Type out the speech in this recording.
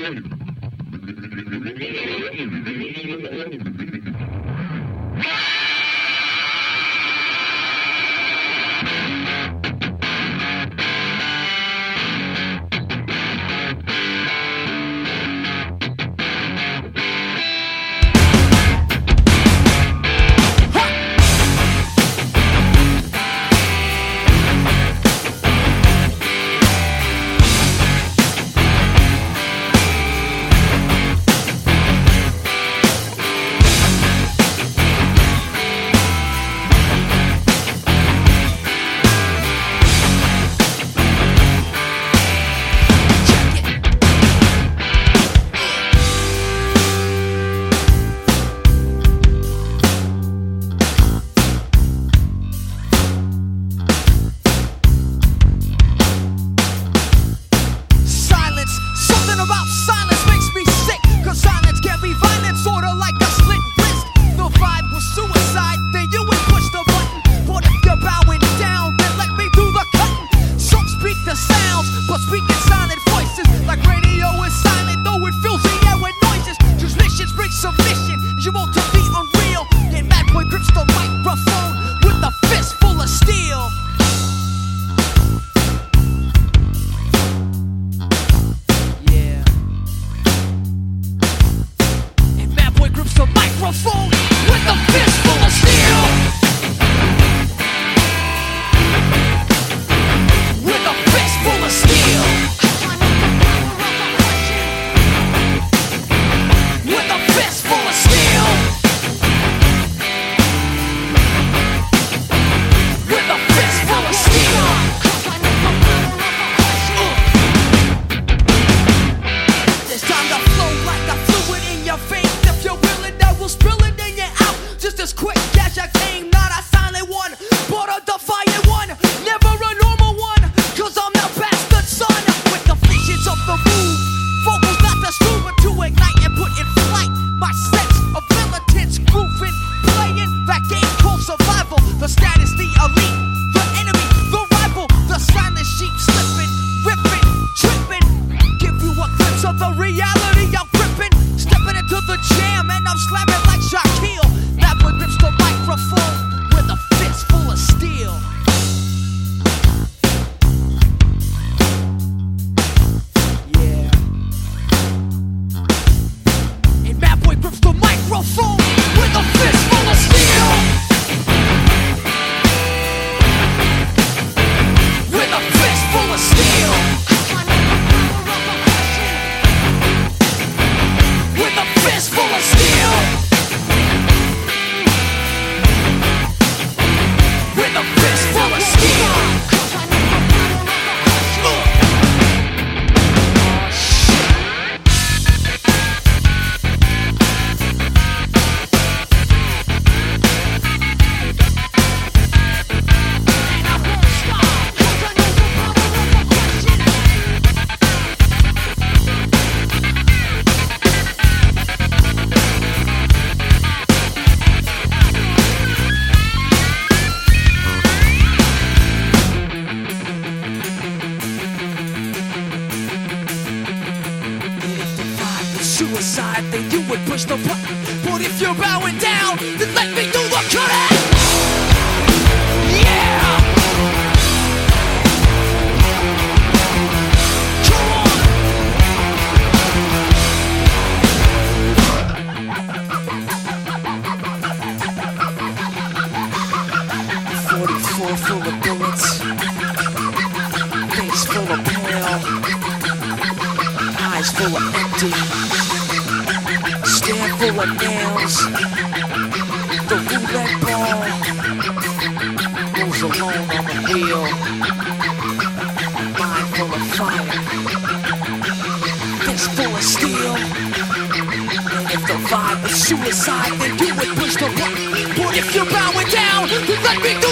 suicide, then you would push the button. But if you're bowing down, then let me do the cutting. Yeah! Come on! 44 full of bullets, face full of pale, eyes full of empty, stand full of nails. The roulette ball goes alone on the wheel. Mind full of fire, fist full of steel. And if the vibe was suicide, then you would push the button. But if you're bowing down, then let me